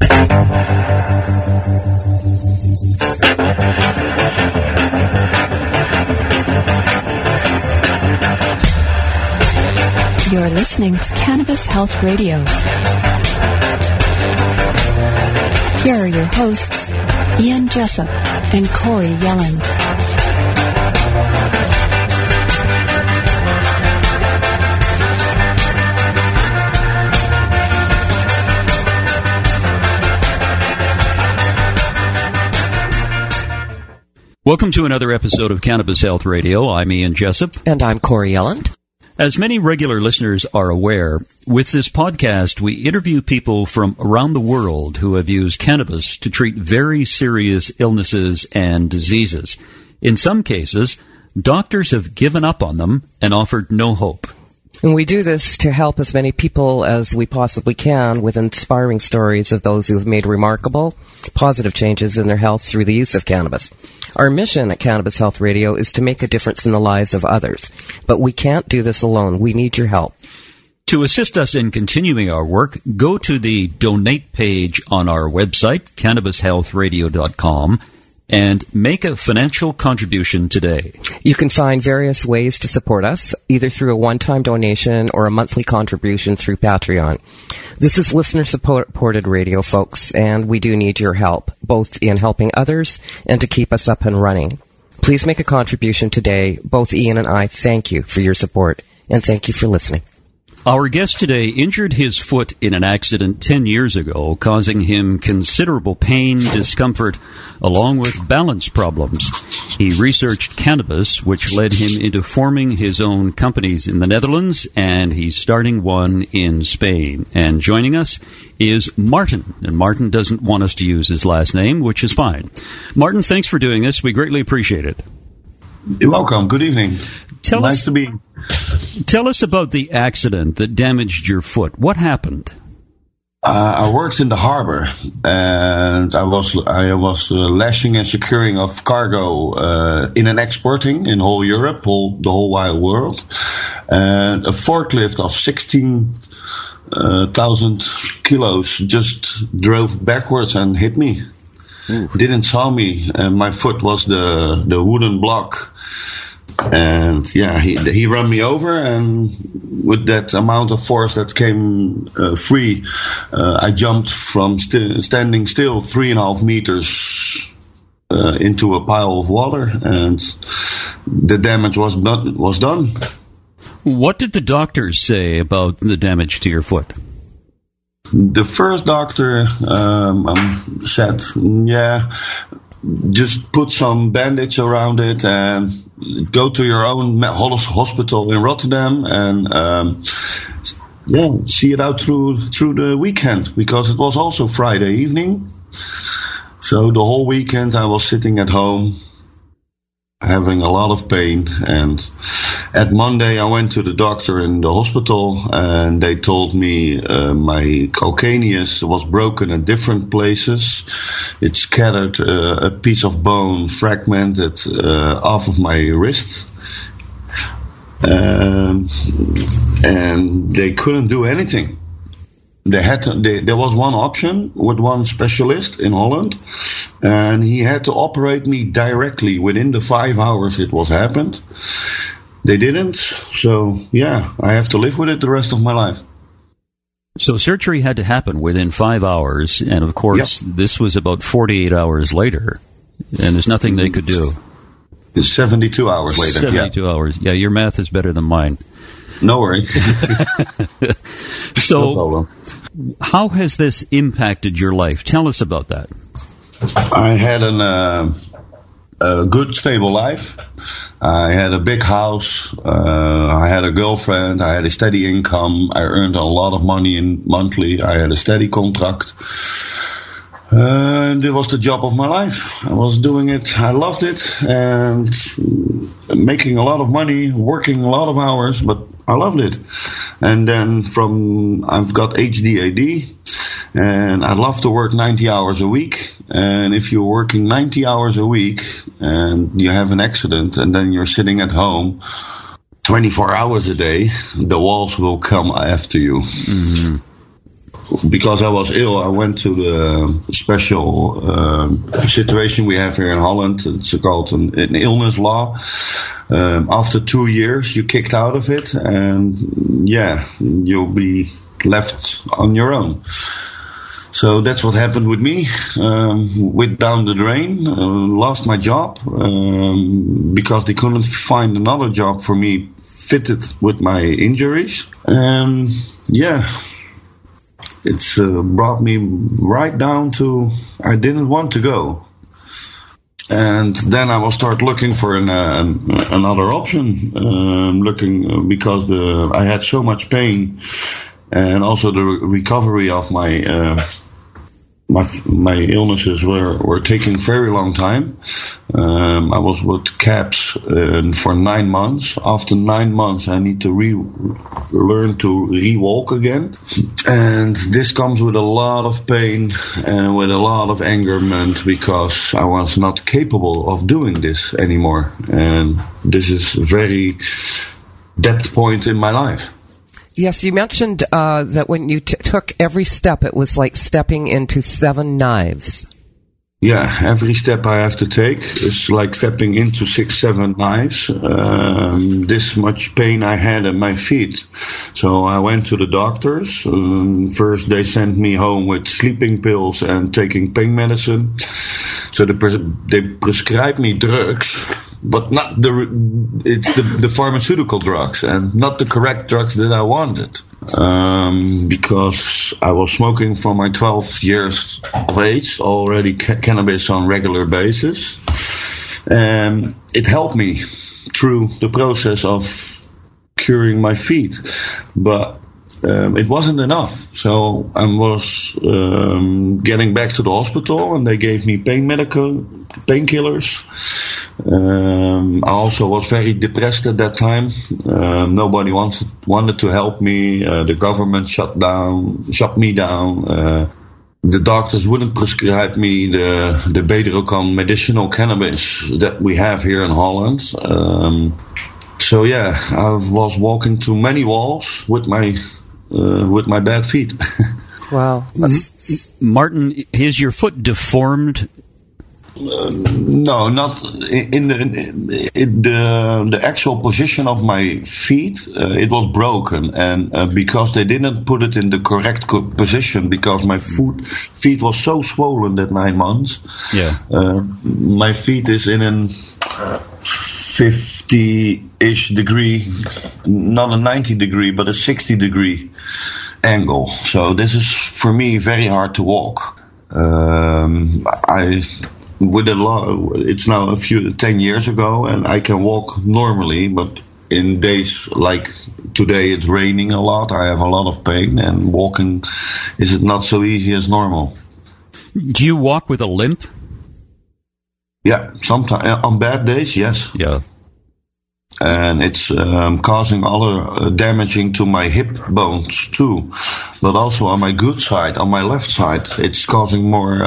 You're listening to Cannabis Health Radio. Here are your hosts, Ian Jessup and Corey Yelland. Welcome to another episode of Cannabis Health Radio. I'm Ian Jessup. And I'm Corey Yelland. As many regular listeners are aware, with this podcast, we interview people from around the world who have used cannabis to treat very serious illnesses and diseases. In some cases, doctors have given up on them and offered no hope. And we do this to help as many people as we possibly can with inspiring stories of those who have made remarkable, positive changes in their health through the use of cannabis. Our mission at Cannabis Health Radio is to make a difference in the lives of others. But we can't do this alone. We need your help. To assist us in continuing our work, go to the donate page on our website, cannabishealthradio.com, and make a financial contribution today. You can find various ways to support us, either through a one-time donation or a monthly contribution through Patreon. This is listener-supported radio, folks, and we do need your help, both in helping others and to keep us up and running. Please make a contribution today. Both Ian and I thank you for your support, and thank you for listening. Our guest today injured his foot in an accident 10 years ago, causing him considerable pain, discomfort, along with balance problems. He researched cannabis, which led him into forming his own companies in the Netherlands, and he's starting one in Spain. And joining us is Martin. And Martin doesn't want us to use his last name, which is fine. Martin, thanks for doing this. We greatly appreciate it. You're welcome. Good evening. Nice to be. Tell us about the accident that damaged your foot. What happened? I worked in the harbor, and I was lashing and securing of cargo in and exporting in whole Europe, the whole wide world. And a forklift of 16,000 kilos just drove backwards and hit me. Ooh. Didn't saw me, and my foot was the wooden block. And yeah, he ran me over, and with that amount of force that came free, I jumped from standing still 3.5 meters into a pile of water, and the damage was done. What did the doctors say about the damage to your foot? The first doctor said, just put some bandage around it and go to your own hospital in Rotterdam and see it out through the weekend, because it was also Friday evening. So the whole weekend I was sitting at home having a lot of pain, and at Monday I went to the doctor in the hospital, and they told me my calcaneus was broken at different places. It scattered a piece of bone, fragmented off of my wrist, and they couldn't do anything. There was one option with one specialist in Holland, and he had to operate me directly within the 5 hours it was happened. They didn't, so I have to live with it the rest of my life. So surgery had to happen within 5 hours, and of course, This was about 48 hours later, and there's nothing they could do. It's 72 hours later. 72 hours. Yeah, your math is better than mine. No worries. So, no problem. How has this impacted your life? Tell us about that. I had a good, stable life. I had a big house. I had a girlfriend. I had a steady income. I earned a lot of money monthly. I had a steady contract. And it was the job of my life. I was doing it. I loved it, and making a lot of money, working a lot of hours, but I loved it. And then I've got HDAD, and I love to work 90 hours a week. And if you're working 90 hours a week and you have an accident and then you're sitting at home 24 hours a day, the walls will come after you. Mm-hmm. because I was ill, I went to the special situation we have here in Holland. It's called an illness law. After 2 years, you're kicked out of it, and you'll be left on your own. So that's what happened with me. Went down the drain, lost my job because they couldn't find another job for me fitted with my injuries. It's brought me right down to I didn't want to go. And then I will start looking for another option, because I had so much pain, and also the recovery of my my illnesses were taking very long time. I was with CAPS for 9 months. After 9 months, I need to learn to re-walk again. And this comes with a lot of pain and with a lot of angerment, because I was not capable of doing this anymore. And this is a very depth point in my life. Yes, you mentioned that when you took every step, it was like stepping into 7 knives. Yeah, every step I have to take is like stepping into 6, 7 knives. This much pain I had at my feet. So I went to the doctors. First they sent me home with sleeping pills and taking pain medicine. So they prescribed me drugs, but not the pharmaceutical drugs, and not the correct drugs that I wanted. Because I was smoking from my 12 years of age, already cannabis on regular basis. And it helped me through the process of curing my feet. But it wasn't enough. So I was getting back to the hospital, and they gave me painkillers. I also was very depressed at that time. Nobody wanted to help me. The government shut me down. The doctors wouldn't prescribe me the Bedrocan medicinal cannabis that we have here in Holland. So I was walking through many walls with my bad feet. Wow. Martin, is your foot deformed? No, not in the actual position of my feet. It was broken, and because they didn't put it in the correct position, because my feet was so swollen that 9 months. Yeah, my feet is in an 50-ish degree, not a 90 degree, but a 60 degree angle. So this is for me very hard to walk. It's now 10 years ago, and I can walk normally, but in days like today it's raining a lot, I have a lot of pain, and walking is not so easy as normal. Do you walk with a limp? Yeah, sometimes on bad days, yes. Yeah. And it's causing other damaging to my hip bones too, but also on my good side, on my left side, it's causing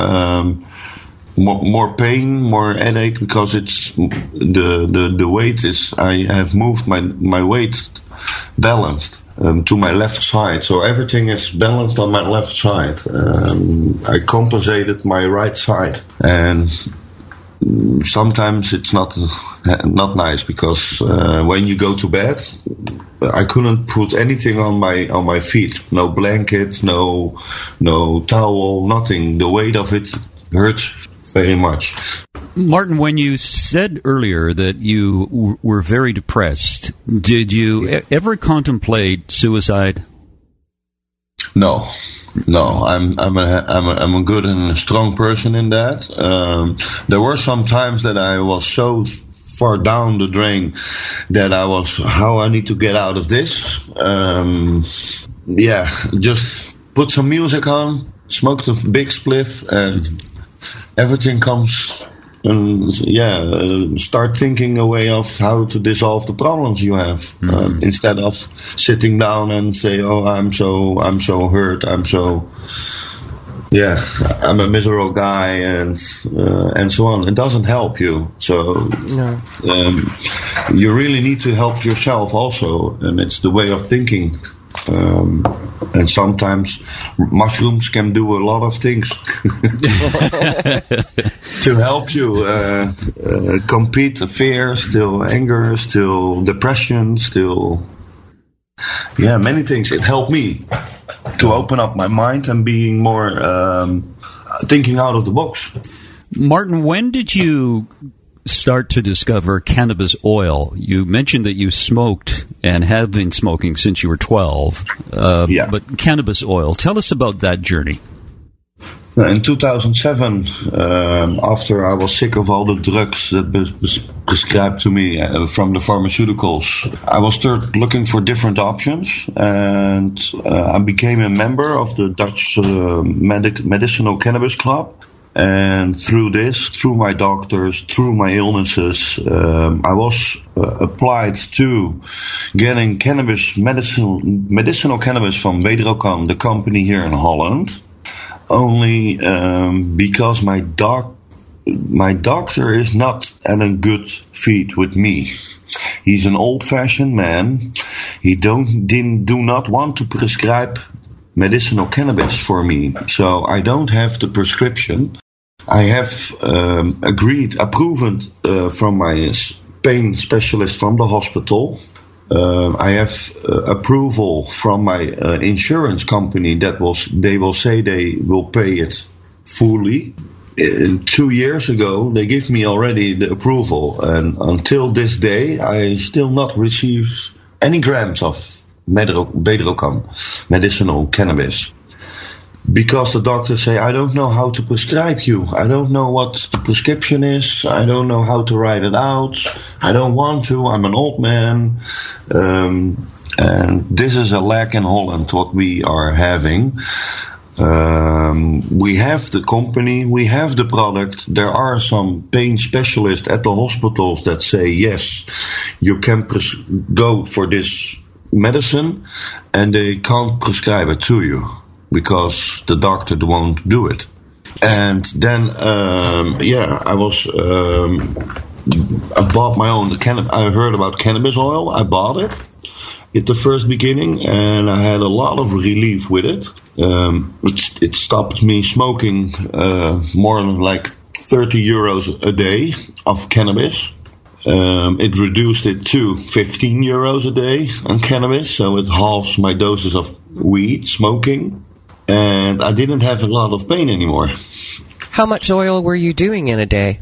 more pain, more headache, because it's the weight is, I have moved my weight balanced to my left side, so everything is balanced on my left side. I compensated my right side, and sometimes it's not nice, because when you go to bed, I couldn't put anything on my feet, no blanket, no towel, nothing. The weight of it hurts very much. Martin, when you said earlier that you were very depressed, did you ever contemplate suicide? No, I'm a good and a strong person in that. There were some times that I was so far down the drain that how I need to get out of this. Just put some music on, smoke the big spliff, and everything comes. Start thinking a way of how to dissolve the problems you have, instead of sitting down and say, "Oh, I'm so hurt. I'm a miserable guy," and so on. It doesn't help you. So you really need to help yourself also, and it's the way of thinking. And sometimes mushrooms can do a lot of things to help you compete fear, still anger, still depression, still many things. It helped me to open up my mind and being more thinking out of the box. Martin, when did you start to discover cannabis oil? You mentioned that you smoked and have been smoking since you were 12. But cannabis oil, tell us about that journey. In 2007, after I was sick of all the drugs that was prescribed to me from the pharmaceuticals, I was looking for different options, and I became a member of the Dutch Medicinal Cannabis Club. And through my doctors, through my illnesses, I was applied to getting medicinal cannabis from Bedrocan, the company here in Holland. Only because my doctor is not at a good feet with me. He's an old-fashioned man. He do not want to prescribe medicinal cannabis for me, so I don't have the prescription. I have approven from my pain specialist from the hospital. I have approval from my insurance company they will say they will pay it fully. 2 years ago, they gave me already the approval, and until this day, I still not received any grams of Bedrocan, medicinal cannabis. Because the doctors say, I don't know how to prescribe you. I don't know what the prescription is. I don't know how to write it out. I don't want to. I'm an old man. And this is a lack in Holland, what we are having. We have the company, we have the product. There are some pain specialists at the hospitals that say, yes, you can go for this medicine, and they can't prescribe it to you, because the doctor won't do it. And then, I bought my own I heard about cannabis oil. I bought it at the first beginning, and I had a lot of relief with it. It stopped me smoking more than like 30 euros a day of cannabis. It reduced it to 15 euros a day on cannabis, so it halves my doses of weed smoking. And I didn't have a lot of pain anymore. How much oil were you doing in a day?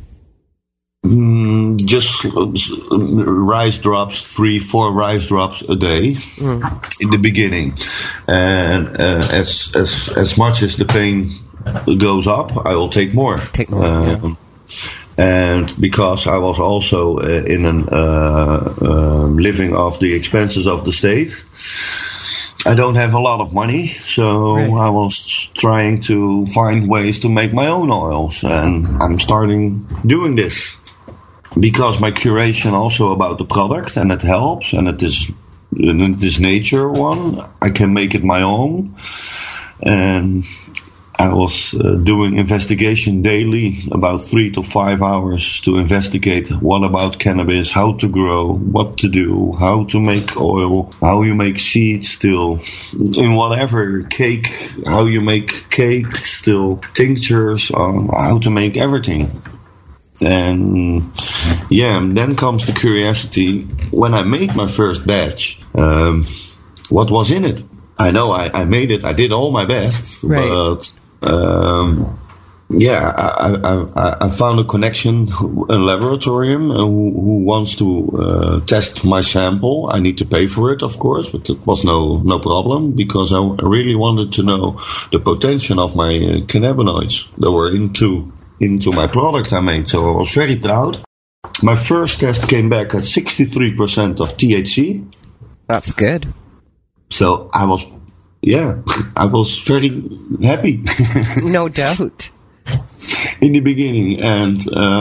Just rice drops, 3-4 rice drops a day in the beginning. And as much as the pain goes up, I will take more. And because I was also living off the expenses of the state, I don't have a lot of money, so I was trying to find ways to make my own oils, and I'm starting doing this because my curation also about the product, and it helps, and it is nature one. I can make it my own, and I was doing investigation daily, about 3 to 5 hours to investigate what about cannabis, how to grow, what to do, how to make oil, how you make seeds still, in whatever cake, how you make cake still, tinctures, how to make everything. And then comes the curiosity. When I made my first batch, what was in it? I know I made it, I did all my best, but I found a connection, a laboratorium who wants to test my sample. I need to pay for it, of course, but it was no problem, because I really wanted to know the potential of my cannabinoids that were into my product I made. So I was very proud. My first test came back at 63% of THC. That's good. So I was very happy. No doubt. In the beginning, and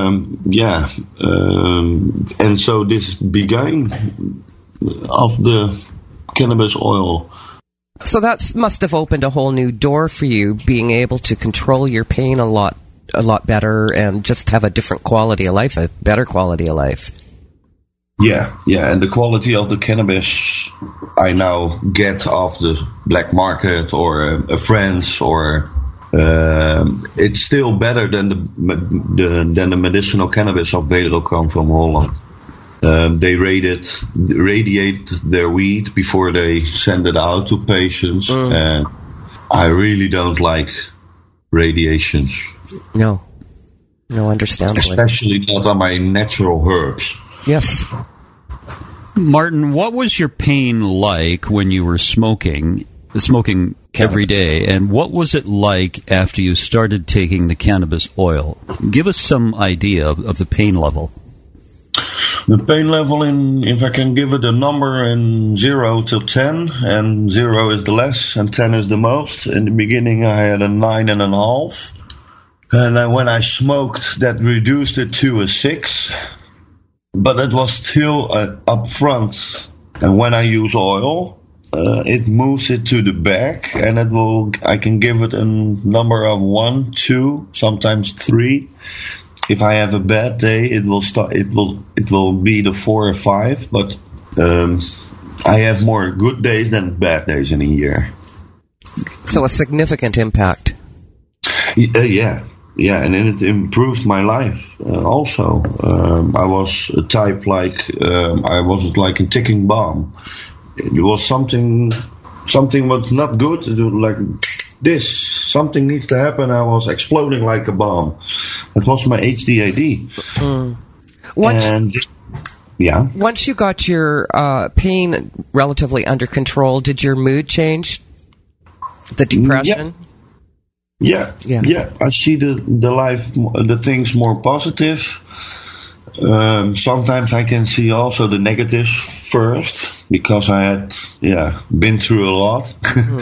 and so this began of the cannabis oil. So that must have opened a whole new door for you, being able to control your pain a lot better, and just have a different quality of life, a better quality of life. Yeah, and the quality of the cannabis I now get off the black market or a friend's, or it's still better than the medicinal cannabis of Bedelkamp from Holland. They radiate their weed before they send it out to patients, and I really don't like radiations. No, understandably. Especially not on my natural herbs. Yes. Martin, what was your pain like when you were smoking every day, and what was it like after you started taking the cannabis oil? Give us some idea of the pain level. The pain level, if I can give it a number in 0 to 10, and 0 is the less and 10 is the most. In the beginning I had a 9.5, and when I smoked that reduced it to a 6. But it was still up front. And when I use oil, it moves it to the back, and I can give it a number of 1, 2, sometimes 3. If I have a bad day, it will be the 4 or 5. But I have more good days than bad days in a year. So a significant impact. Yeah, and it improved my life also. I was a type I was like a ticking bomb. It was something was not good. It was like this. Something needs to happen. I was exploding like a bomb. It was my HDAD. Once you got your pain relatively under control, did your mood change? The depression? Yeah. I see the things more positive. Sometimes I can see also the negatives first, because I had been through a lot.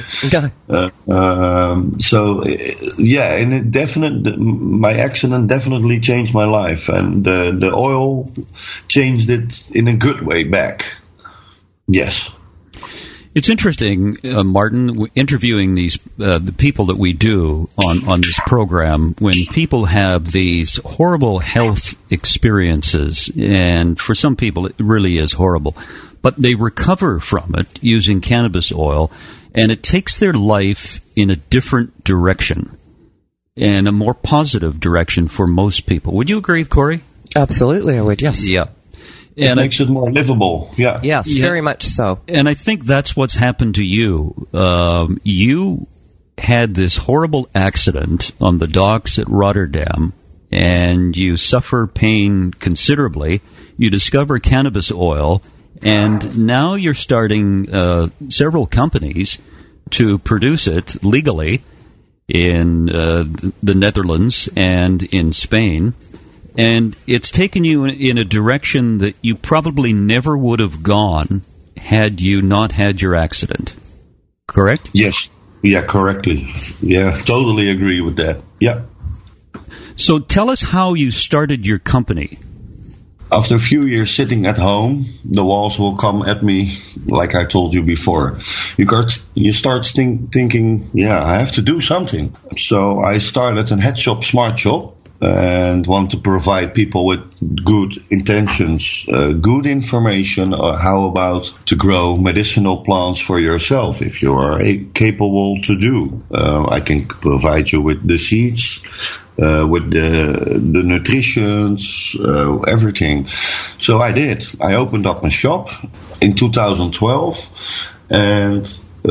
And my accident definitely changed my life, and the oil changed it in a good way back. Yes. It's interesting, Martin, interviewing the people that we do on this program, when people have these horrible health experiences, and for some people it really is horrible, but they recover from it using cannabis oil, and it takes their life in a different direction, and a more positive direction for most people. Would you agree, Corey? Absolutely, I would, yes. Yeah. It makes it more livable. Yeah. Yes, very much so. And I think that's what's happened to you. You had this horrible accident on the docks at Rotterdam, and you suffer pain considerably. You discover cannabis oil, and now you're starting several companies to produce it legally in the Netherlands and in Spain. And it's taken you in a direction that you probably never would have gone had you not had your accident. Correct? Yes. Yeah, correctly. Yeah, totally agree with that. Yeah. So tell us how you started your company. After a few years sitting at home, the walls will come at me, like I told you before. You start thinking, I have to do something. So I started a head shop, smart shop, and want to provide people with good intentions, good information, how about to grow medicinal plants for yourself if you are capable to do. I can provide you with the seeds, with the nutritions, everything. So I did. I opened up my shop in 2012, and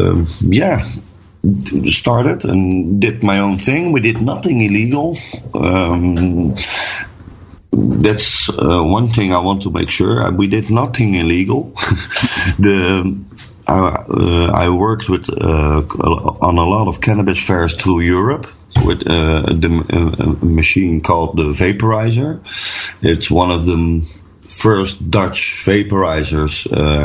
started and did my own thing. We did nothing illegal. That's one thing I want to make sure. We did nothing illegal. I worked with on a lot of cannabis fairs through Europe with a machine called the Vaporizer. It's one of the first Dutch vaporizers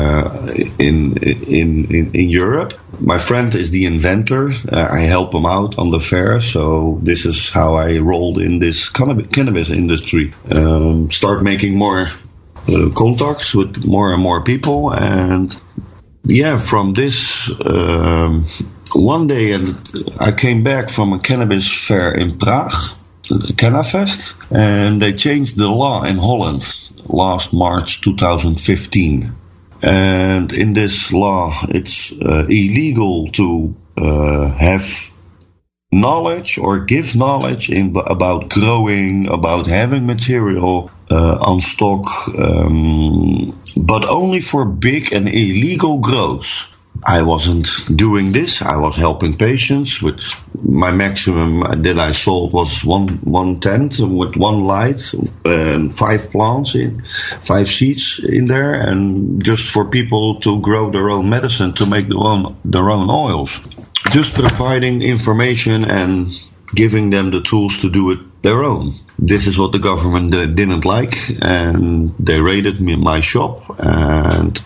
in Europe. My friend is the inventor. I help him out on the fair, so this is how I rolled in this cannabis industry. Start making more contacts with more and more people, and from this one day I came back from a cannabis fair in Prague Cannafest, and they changed the law in Holland last March 2015. And in this law, it's illegal to have knowledge or give knowledge about growing, about having material on stock, but only for big and illegal growth. I wasn't doing this. I was helping patients. With my maximum that I sold was one tent with one light and 5 plants in, 5 seeds in there, and just for people to grow their own medicine, to make their own oils. Just providing information and giving them the tools to do it their own. This is what the government didn't like, and they raided my shop, and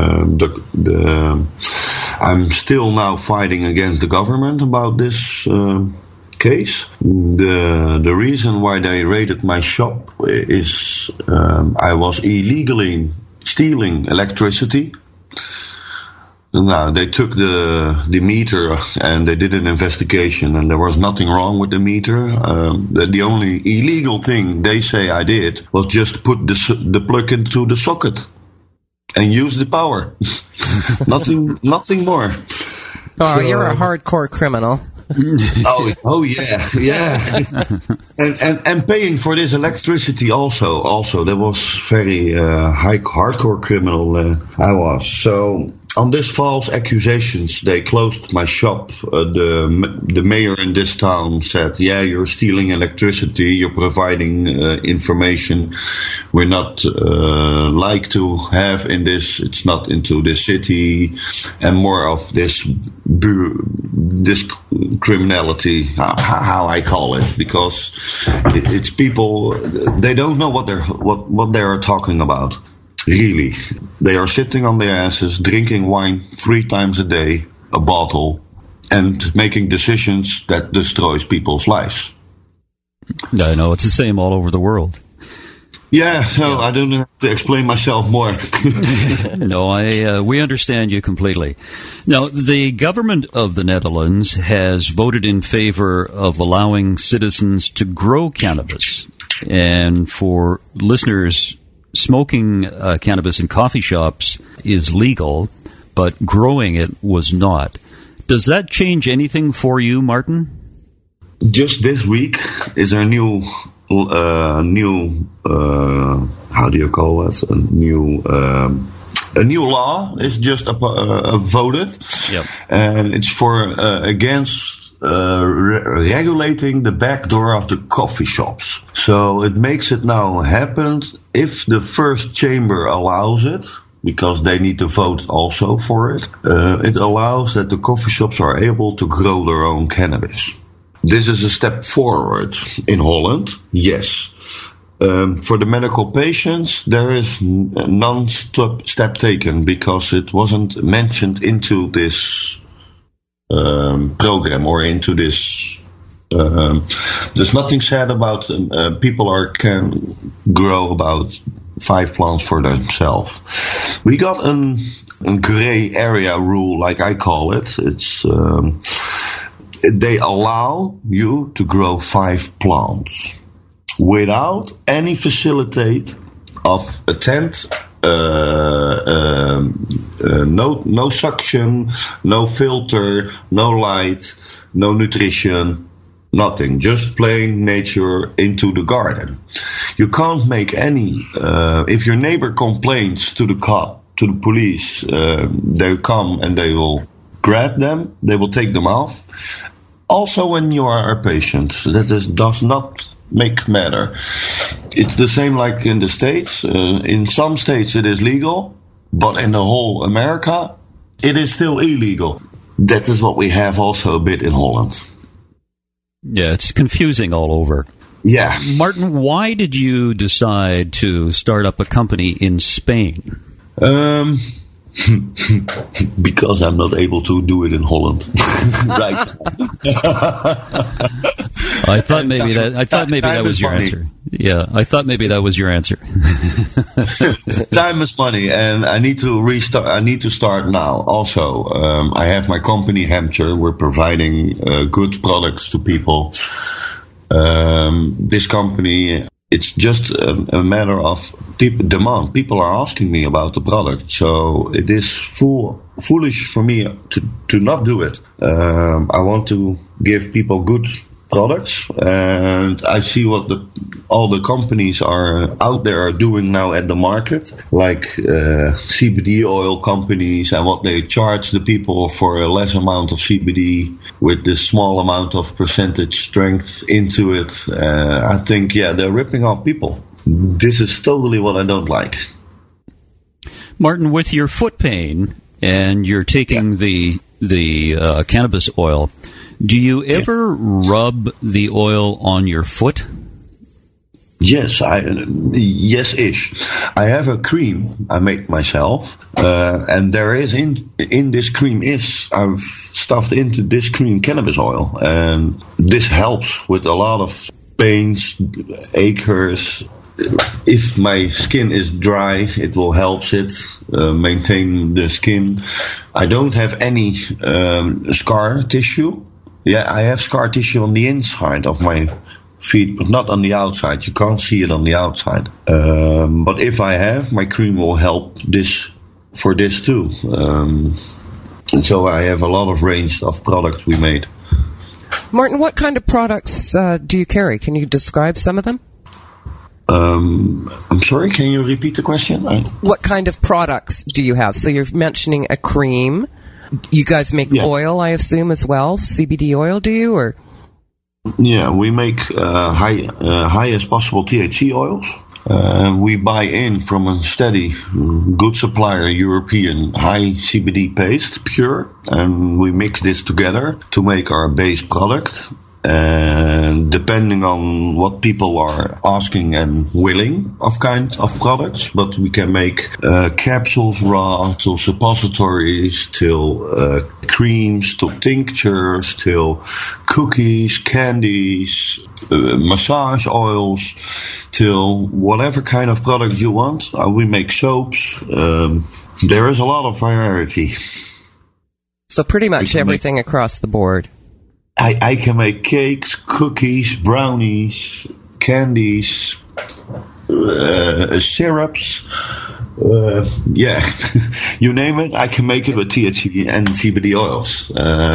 I'm still now fighting against the government about this case. The reason why they raided my shop is I was illegally stealing electricity. Now, they took the meter and they did an investigation, and there was nothing wrong with the meter. The only illegal thing they say I did was just put the plug into the socket and use the power. Nothing more. Oh, so, you're a hardcore criminal. Oh yeah. and paying for this electricity also that was very hardcore criminal. I was. So on these false accusations, they closed my shop. The mayor in this town said, "Yeah, you're stealing electricity. You're providing information we're not like to have in this. It's not into the city, and more of this criminality, how I call it, because it's people, they don't know what they are talking about. Really, they are sitting on their asses, drinking wine 3 times a day, a bottle, and making decisions that destroys people's lives." I know, it's the same all over the world. Yeah, so I don't have to explain myself more. No, we understand you completely. Now, the government of the Netherlands has voted in favor of allowing citizens to grow cannabis. And for listeners, smoking cannabis in coffee shops is legal, but growing it was not. Does that change anything for you, Martin? Just this week is a new how do you call it? A new law is just voted, yep. And it's for against regulating the back door of the coffee shops. So it makes it now happen if the first chamber allows it, because they need to vote also for it. It allows that the coffee shops are able to grow their own cannabis. This is a step forward in Holland, yes. For the medical patients, there is non-step taken because it wasn't mentioned into this program or into this. There's nothing said about people can grow about 5 plants for themselves. We got a gray area rule, like I call it. It's they allow you to grow 5 plants without any facilitate of a tent, no suction, no filter, no light, no nutrition, nothing. Just plain nature into the garden. You can't make any. If your neighbor complains to the cop, to the police, they come and they will grab them. They will take them off. Also, when you are a patient, does not make matter. It's the same like in the States. In some states it is legal, but in the whole America, it is still illegal. That is what we have also a bit in Holland. Yeah, it's confusing all over. Yeah. Martin, why did you decide to start up a company in Spain? Because I'm not able to do it in Holland. Right. I thought maybe that was your answer. Yeah, I thought maybe that was your answer. Time is money, and I need to restart. I need to start now. Also, I have my company Hemture. We're providing good products to people. this company, it's just a matter of demand. People are asking me about the product, so it is foolish for me to not do it. I want to give people good products, and I see what all the companies are out there are doing now at the market, like CBD oil companies, and what they charge the people for a less amount of CBD with this small amount of percentage strength into it. I think, they're ripping off people. This is totally what I don't like. Martin, with your foot pain, and you're taking the cannabis oil, do you ever rub the oil on your foot? Yes-ish. I have a cream I make myself, and there is in this cream I've stuffed into this cream cannabis oil, and this helps with a lot of pains, acres. If my skin is dry, it will help it maintain the skin. I don't have any scar tissue. Yeah, I have scar tissue on the inside of my feet, but not on the outside. You can't see it on the outside. But if I have, my cream will help for this too. And so I have a lot of range of products we made. Martin, what kind of products do you carry? Can you describe some of them? I'm sorry, can you repeat the question? What kind of products do you have? So you're mentioning a cream. You guys make oil, I assume, as well? CBD oil, do you? Or yeah, we make highest possible THC oils. We buy in from a steady, good supplier, European high CBD paste, pure, and we mix this together to make our base product. And depending on what people are asking and willing of kind of products, but we can make capsules raw till suppositories, till creams, till tinctures, till cookies, candies, massage oils, till whatever kind of product you want. We make soaps. There is a lot of variety. So pretty much everything across the board. I can make cakes, cookies, brownies, candies, syrups. You name it, I can make it with THC and CBD oils.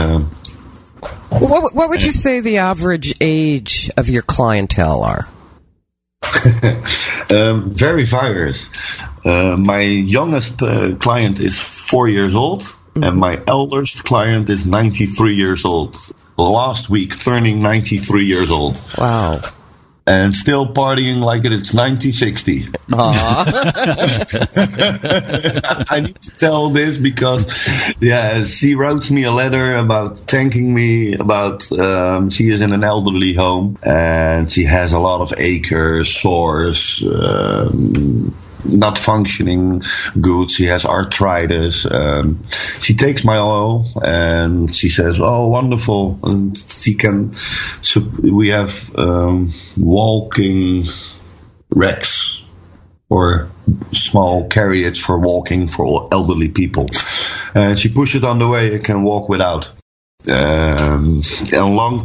What would you say the average age of your clientele are? Very various. My youngest client is 4 years old, and my eldest client is 93 years old. Last week, turning 93 years old. Wow. And still partying like it's 1960. I need to tell this because, she wrote me a letter about thanking me about, she is in an elderly home and she has a lot of acres, sores, not functioning good. She has arthritis. She takes my oil and she says, "Oh, wonderful!" And she can. So we have walking racks or small carriage for walking for elderly people, and she pushes it on the way. I can walk without. A long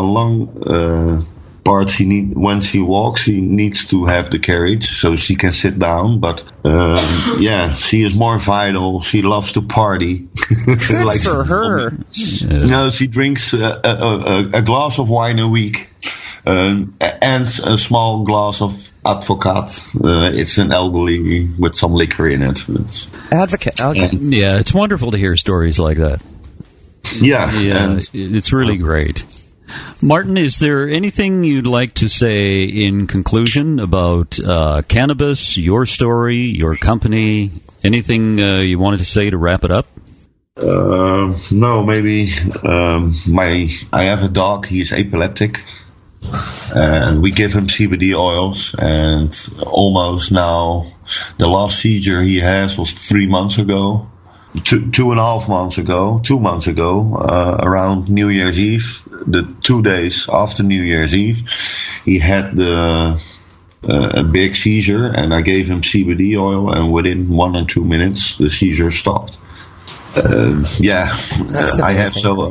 parts when she walks, she needs to have the carriage so she can sit down. But she is more vital. She loves to party. Good like for her. No, she drinks a glass of wine a week and a small glass of Advocaat. It's an elderly with some liquor in it. Advocate. Okay. Yeah, it's wonderful to hear stories like that. Yeah, it's really great. Martin, is there anything you'd like to say in conclusion about cannabis, your story, your company? Anything you wanted to say to wrap it up? No, maybe I have a dog. He's epileptic, and we give him CBD oils. And almost now, the last seizure he has was 3 months ago. 2.5 months ago, 2 months ago, around New Year's Eve, the 2 days after New Year's Eve, he had a big seizure, and I gave him CBD oil, and within 1 or 2 minutes, the seizure stopped. I have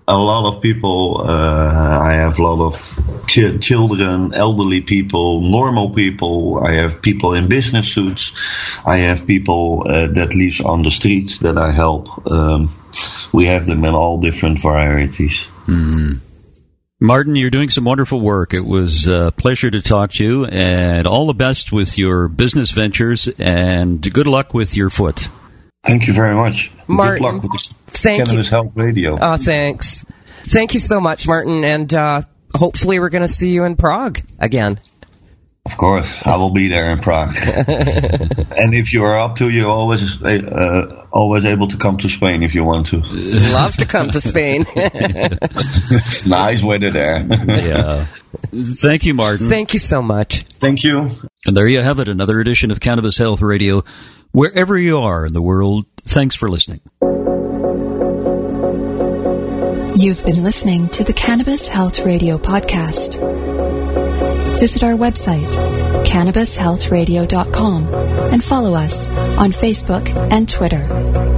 a lot of people. I have a lot of children, elderly people, normal people. I have people in business suits. I have people that live on the streets that I help. We have them in all different varieties. Mm. Martin, you're doing some wonderful work. It was a pleasure to talk to you, and all the best with your business ventures, and good luck with your foot. Thank you very much. Martin, good luck with the Cannabis Health Radio. Oh, thanks. Thank you so much, Martin, and hopefully we're going to see you in Prague again. Of course, I will be there in Prague. And if you are up to, you're always able to come to Spain if you want to. Love to come to Spain. It's nice weather there. Yeah. Thank you, Martin. Thank you so much. Thank you. And there you have it, another edition of Cannabis Health Radio. Wherever you are in the world, thanks for listening. You've been listening to the Cannabis Health Radio podcast. Visit our website, cannabishealthradio.com, and follow us on Facebook and Twitter.